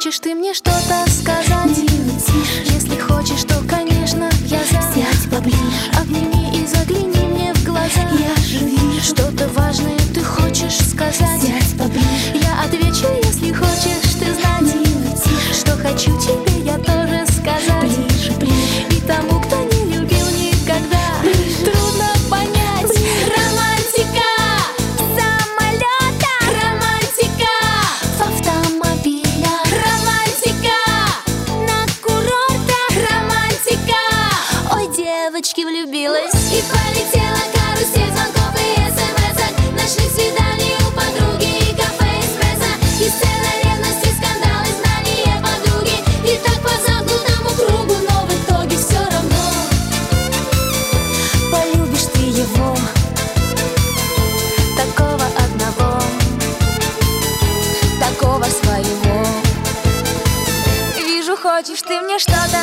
хочешь ты мне что-то сказать, если хочешь, то, конечно, я за. Сядь поближе, обними и загляни мне в глаза. Я же вижу, что-то важное ты хочешь сказать. сядь поближе, Я отвечу, если хочешь ты знать, что хочу тебе я тоже сказать. ближе, ближе, И тому, кто не любил никогда, трудно понять. Романтика самолета, романтика в автомобилях, романтика на курортах, романтика. Ой, девочки, влюбилась и полетела карусель звонков и смс-ок, ночных свиданий у подруги и кафе эспрессо, и сцена ревности, скандалы, знания подруги. И так по замкнутому кругу, но в итоге все равно полюбишь ты его, такого одного, такого своего. Вижу, хочешь ты мне что-то